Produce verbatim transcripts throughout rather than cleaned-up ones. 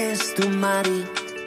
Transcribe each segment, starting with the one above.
babestu Mari,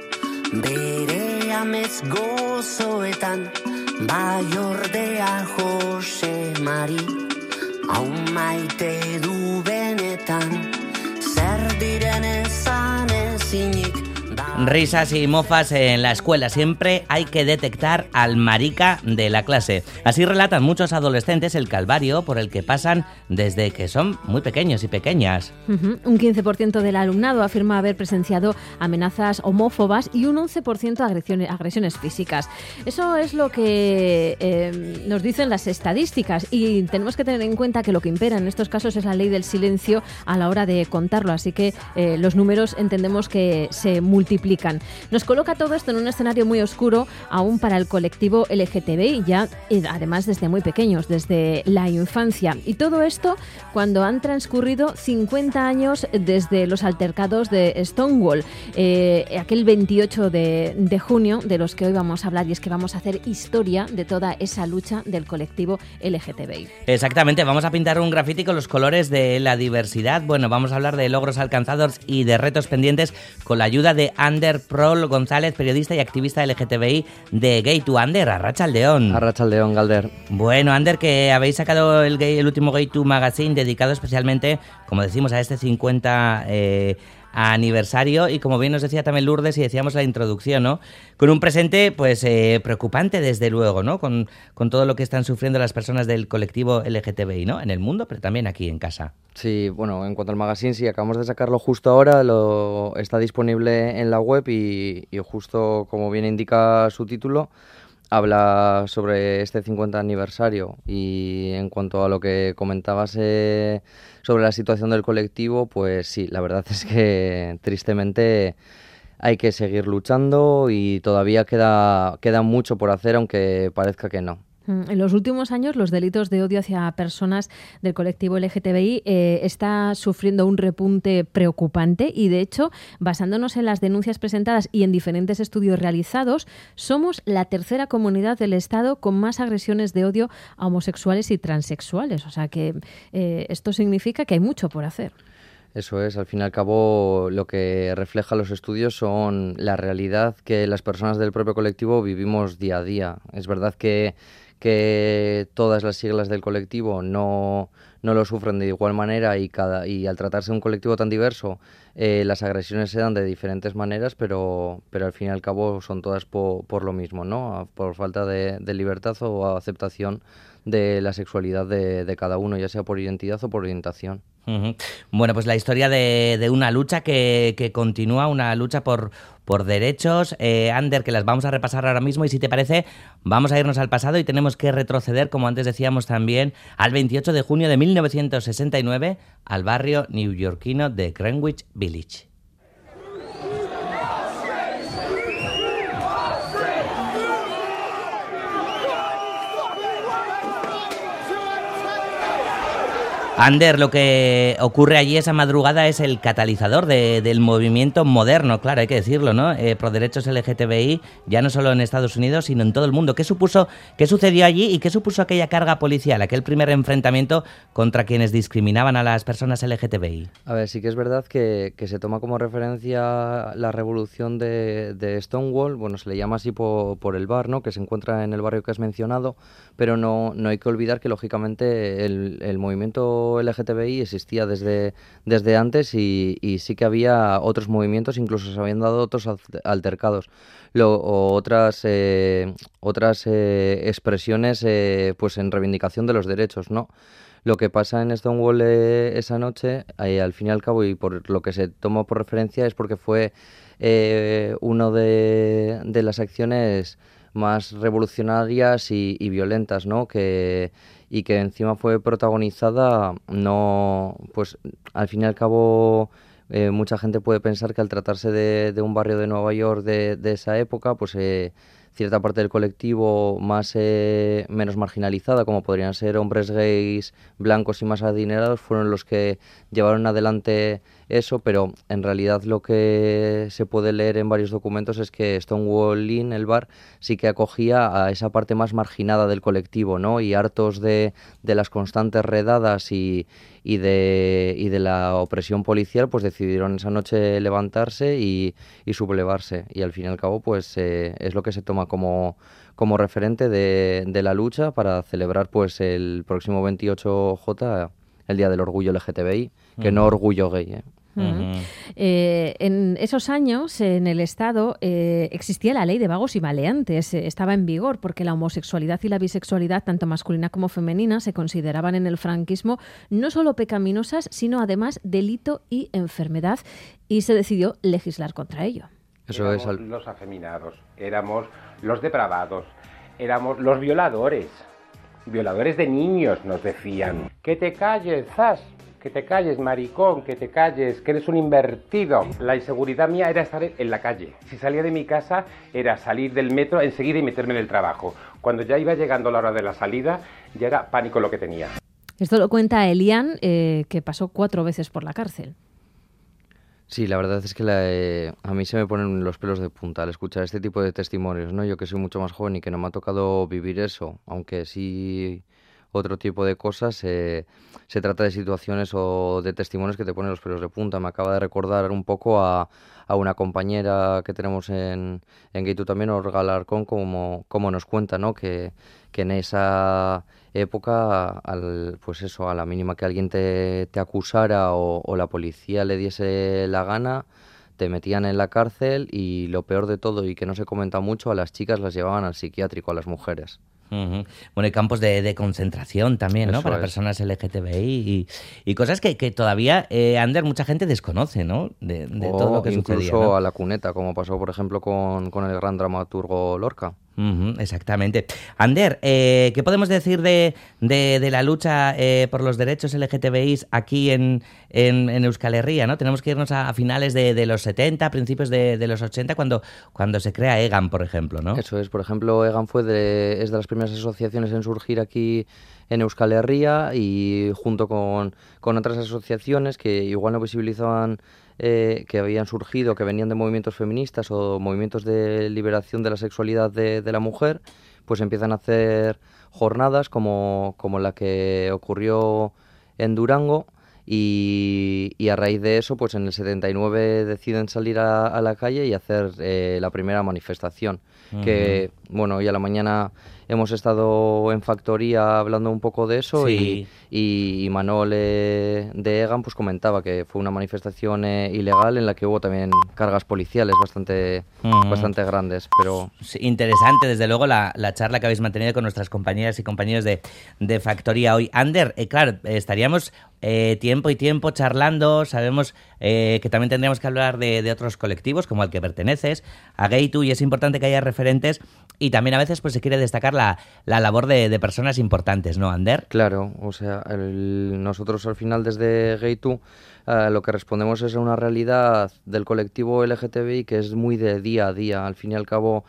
bere amets gozoetan, bai ordea Jose Mari, hau maite du benetan, zer diren ezan ezinik. Risas y mofas en la escuela. Siempre hay que detectar al marica de la clase. Así relatan muchos adolescentes el calvario por el que pasan desde que son muy pequeños y pequeñas. Uh-huh. Un quince por ciento del alumnado afirma haber presenciado amenazas homófobas y un once por ciento agresiones, agresiones físicas. Eso es lo que eh, nos dicen las estadísticas, y tenemos que tener en cuenta que lo que impera en estos casos es la ley del silencio a la hora de contarlo. Así que eh, los números entendemos que se multiplican. Nos coloca todo esto en un escenario muy oscuro aún para el colectivo L G T B I, ya y además desde muy pequeños, desde la infancia. Y todo esto cuando han transcurrido cincuenta años desde los altercados de Stonewall, eh, aquel veintiocho de, de junio, de los que hoy vamos a hablar, y es que vamos a hacer historia de toda esa lucha del colectivo L G T B I. Exactamente, vamos a pintar un grafiti con los colores de la diversidad. Bueno, vamos a hablar de logros alcanzados y de retos pendientes con la ayuda de Ander Prol González, periodista y activista L G T B I de Gay to Ander. Arratsaldeon. Arratsaldeon, Galder. Bueno, Ander, que habéis sacado el, gay, el último Gay to Magazine dedicado especialmente, como decimos, a este cincuenta eh, aniversario, y como bien nos decía también Lourdes y decíamos en la introducción, ¿no? Con un presente pues eh, preocupante, desde luego, ¿no? Con, con todo lo que están sufriendo las personas del colectivo L G T B I, ¿no? En el mundo, pero también aquí en casa. Sí, bueno, en cuanto al magazine, sí, acabamos de sacarlo justo ahora, lo está disponible en la web y, y justo como bien indica su título, habla sobre este cincuenta aniversario. Y en cuanto a lo que comentabas eh, sobre la situación del colectivo, pues sí, la verdad es que tristemente hay que seguir luchando y todavía queda, queda mucho por hacer, aunque parezca que no. En los últimos años, los delitos de odio hacia personas del colectivo L G T B I eh, está sufriendo un repunte preocupante, y, de hecho, basándonos en las denuncias presentadas y en diferentes estudios realizados, somos la tercera comunidad del Estado con más agresiones de odio a homosexuales y transexuales. O sea que eh, esto significa que hay mucho por hacer. Eso es, al fin y al cabo lo que refleja los estudios son la realidad que las personas del propio colectivo vivimos día a día. Es verdad que, que todas las siglas del colectivo no, no lo sufren de igual manera, y, cada, y al tratarse de un colectivo tan diverso, eh, las agresiones se dan de diferentes maneras, pero, pero al fin y al cabo son todas por, por lo mismo, ¿no? Por falta de, de libertad o aceptación de la sexualidad de, de cada uno, ya sea por identidad o por orientación. Uh-huh. Bueno, pues la historia de, de una lucha que, que continúa, una lucha por, por derechos, eh, Ander, que las vamos a repasar ahora mismo, y si te parece vamos a irnos al pasado y tenemos que retroceder, como antes decíamos también, al veintiocho de junio de mil novecientos sesenta y nueve, al barrio neoyorquino de Greenwich Village. Ander, lo que ocurre allí esa madrugada es el catalizador de, del movimiento moderno, claro, hay que decirlo, ¿no? Eh, pro derechos L G T B I, ya no solo en Estados Unidos, sino en todo el mundo. ¿Qué supuso, qué sucedió allí y qué supuso aquella carga policial, aquel primer enfrentamiento contra quienes discriminaban a las personas L G T B I? A ver, sí que es verdad que, que se toma como referencia la revolución de, de Stonewall. Bueno, se le llama así por, por el bar, ¿no?, que se encuentra en el barrio que has mencionado, pero no, no hay que olvidar que, lógicamente, el, el movimiento L G T B I existía desde, desde antes, y, y sí que había otros movimientos, incluso se habían dado otros altercados Lo, o otras eh, otras eh, expresiones eh, pues en reivindicación de los derechos, ¿no? Lo que pasa en Stonewall eh, esa noche, eh, al fin y al cabo, y por lo que se toma por referencia, es porque fue eh, una de, de las acciones más revolucionarias y, y violentas, ¿no?, que y que encima fue protagonizada, no, pues al fin y al cabo eh, mucha gente puede pensar que al tratarse de, de un barrio de Nueva York de, de esa época, pues eh, cierta parte del colectivo más eh, menos marginalizada, como podrían ser hombres gays, blancos y más adinerados, fueron los que llevaron adelante eso, pero en realidad lo que se puede leer en varios documentos es que Stonewall Inn, el bar, sí que acogía a esa parte más marginada del colectivo, ¿no? Y hartos de, de las constantes redadas y, y, de, y de la opresión policial, pues decidieron esa noche levantarse y, y sublevarse. Y al fin y al cabo, pues eh, es lo que se toma como, como referente de, de la lucha para celebrar pues el próximo veintiocho J, el Día del Orgullo L G T B I, que uh-huh. no orgullo gay, ¿eh? Uh-huh. Eh, en esos años, en el Estado, eh, existía la ley de vagos y maleantes. Eh, estaba en vigor porque la homosexualidad y la bisexualidad, tanto masculina como femenina, se consideraban en el franquismo no solo pecaminosas, sino además delito y enfermedad, y se decidió legislar contra ello. Eso éramos es al... los afeminados, éramos los depravados, éramos los violadores. Violadores de niños, nos decían. ¡Que te calles, zas! Que te calles, maricón, que te calles, que eres un invertido. La inseguridad mía era estar en la calle. Si salía de mi casa era salir del metro enseguida y meterme en el trabajo. Cuando ya iba llegando la hora de la salida, ya era pánico lo que tenía. Esto lo cuenta Elian, eh, que pasó cuatro veces por la cárcel. Sí, la verdad es que la, eh, a mí se me ponen los pelos de punta al escuchar este tipo de testimonios, ¿no? Yo que soy mucho más joven y que no me ha tocado vivir eso, aunque sí otro tipo de cosas, eh, se trata de situaciones o de testimonios que te ponen los pelos de punta. Me acaba de recordar un poco a, a una compañera que tenemos en, en Gay dos también, Olga Alarcón, como, como nos cuenta, ¿no? Que, que en esa época, al, pues eso, a la mínima que alguien te, te acusara o, o la policía le diese la gana, te metían en la cárcel y lo peor de todo, y que no se comenta mucho, a las chicas las llevaban al psiquiátrico, a las mujeres. Uh-huh. Bueno, hay campos de, de concentración también, ¿no? Eso Para es. personas L G T B I y, y cosas que, que todavía, eh, Ander, mucha gente desconoce, ¿no? De, de o todo lo que incluso sucedía, ¿no? a la cuneta, como pasó, por ejemplo, con, con el gran dramaturgo Lorca. Uh-huh, exactamente. Ander, eh, ¿qué podemos decir de, de, de la lucha eh, por los derechos L G T B I aquí en, en, en Euskal Herria, ¿no? Tenemos que irnos a, a finales de, de los setenta, principios de, de los ochenta, cuando, cuando se crea EGAN, por ejemplo, ¿no? Eso es, por ejemplo, EGAN fue de, es de las primeras asociaciones en surgir aquí en Euskal Herria, y junto con, con otras asociaciones que igual no visibilizaban Eh, que habían surgido, que venían de movimientos feministas o movimientos de liberación de la sexualidad de, de la mujer, pues empiezan a hacer jornadas como, como la que ocurrió en Durango, y, y a raíz de eso, pues en el setenta y nueve deciden salir a, a la calle y hacer eh, la primera manifestación. Uh-huh. Que, bueno, hoy a la mañana hemos estado en Factoría hablando un poco de eso, sí. y, y Manol eh, de EGAN pues comentaba que fue una manifestación eh, ilegal en la que hubo también cargas policiales bastante, uh-huh. bastante grandes. Pero sí, interesante, desde luego, la, la charla que habéis mantenido con nuestras compañeras y compañeros de, de Factoría hoy. Ander, eh, claro, estaríamos eh, tiempo y tiempo charlando, sabemos eh, que también tendríamos que hablar de, de otros colectivos como al que perteneces, a Gay dos, y es importante que haya referentes, y también a veces pues se quiere destacar la, la labor de, de personas importantes, ¿no, Ander? Claro, o sea, el, nosotros al final desde Gay dos uh, lo que respondemos es a una realidad del colectivo L G T B I que es muy de día a día. Al fin y al cabo,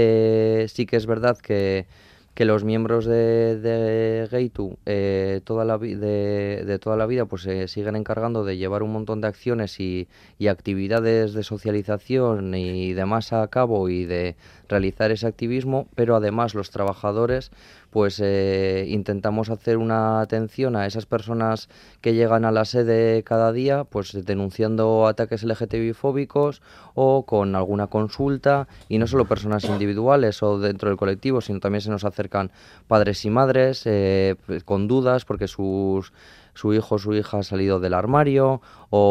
eh, sí que es verdad que que los miembros de, de Gay dos eh, toda la vi- de, de toda la vida pues se eh, siguen encargando de llevar un montón de acciones y, y actividades de socialización y demás a cabo, y de realizar ese activismo, pero además los trabajadores pues eh, intentamos hacer una atención a esas personas que llegan a la sede cada día, pues denunciando ataques L G T B I fóbicos o con alguna consulta, y no solo personas individuales o dentro del colectivo, sino también se nos acercan padres y madres eh, con dudas porque sus su hijo o su hija ha salido del armario,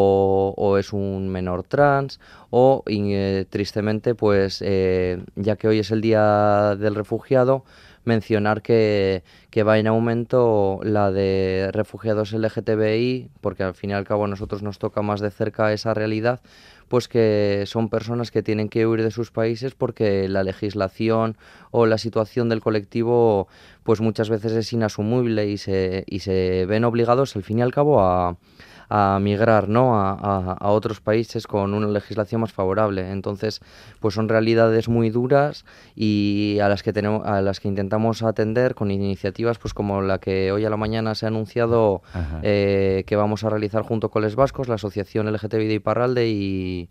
o, o es un menor trans, o y, eh, tristemente, pues eh, ya que hoy es el Día del Refugiado, mencionar que, que va en aumento la de refugiados L G T B I, porque al fin y al cabo a nosotros nos toca más de cerca esa realidad, pues que son personas que tienen que huir de sus países porque la legislación o la situación del colectivo pues muchas veces es inasumible, y se, y se ven obligados al fin y al cabo a, a migrar, ¿no? a, a, a otros países con una legislación más favorable. Entonces, pues son realidades muy duras y a las que tenemos, a las que intentamos atender con iniciativas pues como la que hoy a la mañana se ha anunciado eh, que vamos a realizar junto con Les Vascos, la Asociación L G T B I de Iparralde y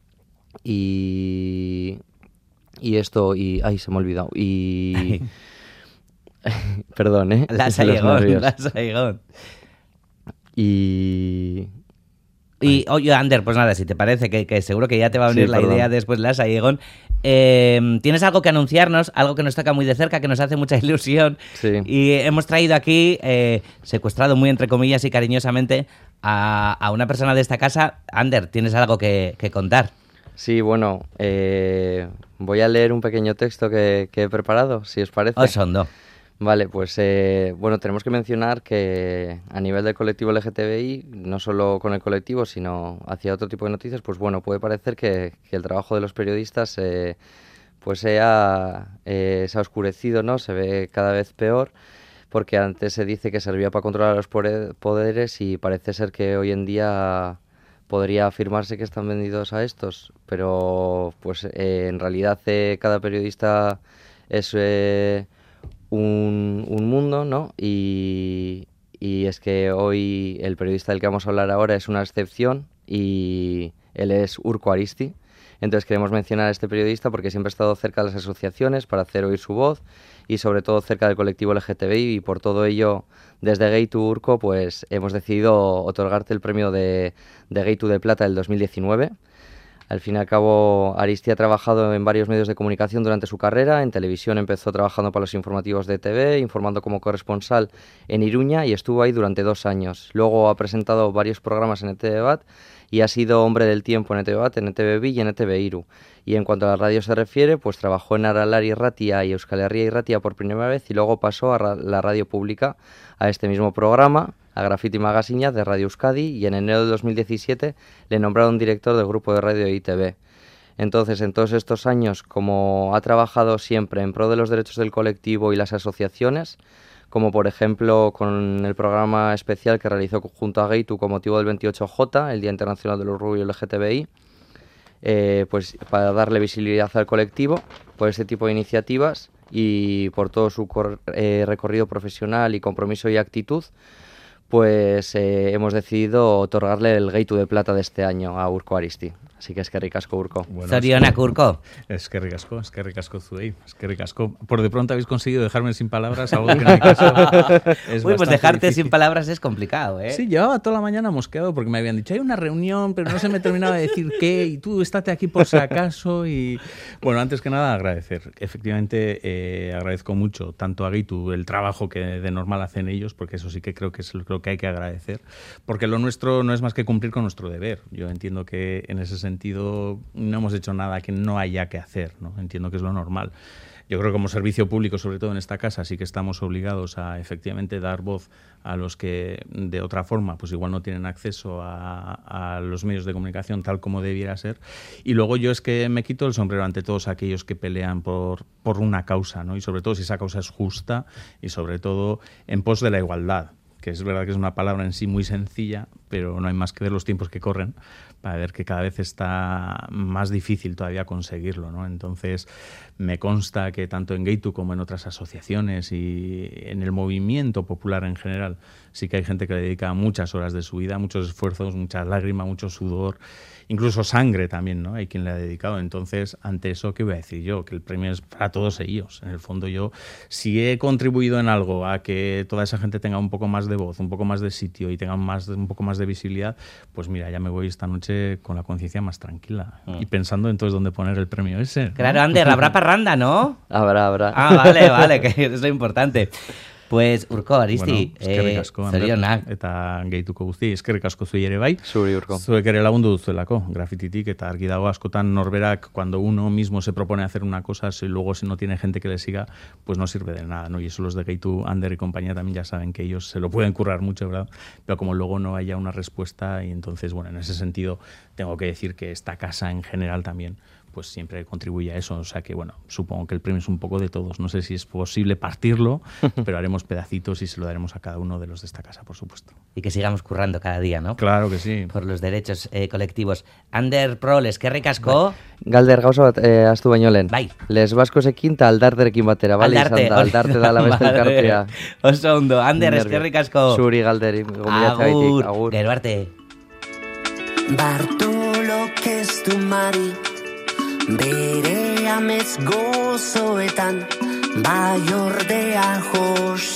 y y esto y ay se me ha olvidado y perdón, ¿eh? La Saigón, la Saigón. Y... Y, oye, Ander, pues nada, si te parece, que, que seguro que ya te va a venir sí, la perdón. idea después la Saigón. Eh, ¿Tienes algo que anunciarnos? Algo que nos toca muy de cerca, que nos hace mucha ilusión. Sí. Y hemos traído aquí, eh, secuestrado muy entre comillas y cariñosamente, a, a una persona de esta casa. Ander, ¿tienes algo que, que contar? Sí, bueno, eh, voy a leer un pequeño texto que, que he preparado, si os parece. Osondo. Vale, pues eh, bueno, tenemos que mencionar que a nivel del colectivo L G T B I, no solo con el colectivo, sino hacia otro tipo de noticias, pues bueno, puede parecer que, que el trabajo de los periodistas eh, pues sea, eh, se ha oscurecido, ¿no? Se ve cada vez peor, porque antes se dice que servía para controlar los poderes y parece ser que hoy en día podría afirmarse que están vendidos a estos, pero pues eh, en realidad eh, cada periodista es... Eh, Un, un mundo, ¿no? Y, y es que hoy el periodista del que vamos a hablar ahora es una excepción y él es Urko Aristi. Entonces queremos mencionar a este periodista porque siempre ha estado cerca de las asociaciones para hacer oír su voz y sobre todo cerca del colectivo L G T B I y por todo ello desde Gaitu Urko pues hemos decidido otorgarte el premio de, de Gaitu de Plata del dos mil diecinueve. Al fin y al cabo, Aristi ha trabajado en varios medios de comunicación durante su carrera. En televisión empezó trabajando para los informativos de E T V, informando como corresponsal en Iruña y estuvo ahí durante dos años. Luego ha presentado varios programas en E T V Bat y ha sido hombre del tiempo en E T V Bat, en E T V Bi y en E T V Iru. Y en cuanto a la radio se refiere, pues trabajó en Aralar Irratia y Euskal Herria Irratia por primera vez y luego pasó a ra- la radio pública, a este mismo programa, a Graffiti Magazine de Radio Euskadi y en enero de dos mil diecisiete le nombraron director del grupo de radio de I T V. Entonces, en todos estos años, como ha trabajado siempre en pro de los derechos del colectivo y las asociaciones, como por ejemplo con el programa especial que realizó junto a Gaitu con motivo del veintiocho J, el Día Internacional del Orgullo L G T B I, eh, pues para darle visibilidad al colectivo por este tipo de iniciativas y por todo su cor- eh, recorrido profesional y compromiso y actitud, pues eh, hemos decidido otorgarle el Gaitu de Plata de este año a Urko Aristi. Así que es que ricasco, Urko. Bueno, Zorionak, Urko. Es que ricasco, es que ricasco zuei, es que ricasco. Por de pronto habéis conseguido dejarme sin palabras, algo que en mi caso es Uy, pues bastante dejarte difícil. sin palabras es complicado, ¿eh? Sí, llevaba toda la mañana mosqueado porque me habían dicho, hay una reunión, pero no se me terminaba de decir qué, y tú estate aquí por si acaso. Y bueno, antes que nada agradecer. Efectivamente, eh, agradezco mucho tanto a Gaitu el trabajo que de normal hacen ellos, porque eso sí que creo que es lo que hay que agradecer, porque lo nuestro no es más que cumplir con nuestro deber. Yo entiendo que en ese sentido no hemos hecho nada que no haya que hacer, ¿no? Entiendo que es lo normal. Yo creo que como servicio público, sobre todo en esta casa, sí que estamos obligados a efectivamente dar voz a los que de otra forma pues igual no tienen acceso a, a los medios de comunicación tal como debiera ser. Y luego yo es que me quito el sombrero ante todos aquellos que pelean por, por una causa, ¿no? Y sobre todo si esa causa es justa y sobre todo en pos de la igualdad, que es verdad que es una palabra en sí muy sencilla, pero no hay más que ver los tiempos que corren para ver que cada vez está más difícil todavía conseguirlo, ¿no? Entonces, me consta que tanto en Gaitu como en otras asociaciones y en el movimiento popular en general, sí que hay gente que le dedica muchas horas de su vida, muchos esfuerzos, muchas lágrimas, mucho sudor, incluso sangre también, ¿no? Hay quien le ha dedicado. Entonces, ante eso, ¿qué voy a decir yo? Que el premio es para todos ellos. En el fondo, yo, si he contribuido en algo a que toda esa gente tenga un poco más de voz, un poco más de sitio y tenga más, un poco más de visibilidad, pues mira, ya me voy esta noche con la conciencia más tranquila mm. y pensando entonces dónde poner el premio ese, ¿no? Claro, Ander, habrá parranda, ¿no? Habrá, habrá. Ah, vale, vale, que es lo importante. Pues, Urko, Aristi, bueno, eskerrik asko, Ander, zorionak. eta Gaituko guzti, eskerrik asko zuei ere bai. Zuri, Urko. Zuek ere lagundu duzuelako, grafititik, eta argi dago askotan norberak, cuando uno mismo se propone hacer una cosa, si luego si no tiene gente que le siga, pues no sirve de nada, ¿no? Y eso los de Gaitu, Ander y compañía también ya saben que ellos se lo pueden currar mucho, ¿verdad? Pero como luego no haya una respuesta, y entonces, bueno, en ese sentido tengo que decir que esta casa en general también pues siempre contribuye a eso. O sea que, bueno, supongo que el premio es un poco de todos. No sé si es posible partirlo, pero haremos pedacitos y se lo daremos a cada uno de los de esta casa, por supuesto. Y que sigamos currando cada día, ¿no? Claro que sí. Por los derechos eh, colectivos. Ander Proles, ¿qué ricasco? Galder gauza bat eh, astu baino lehen. Bai. Les baskosekin ta aldarterekin batera, bale izan da, aldarte da la beste elkartea. Oso ondo, Ander, eskerrik asko. Zuri Galderi, gomilatzagaitik, agur. Gero arte. Bartolo keztu Mari, bere amets gozoetan, bai ordea Jose.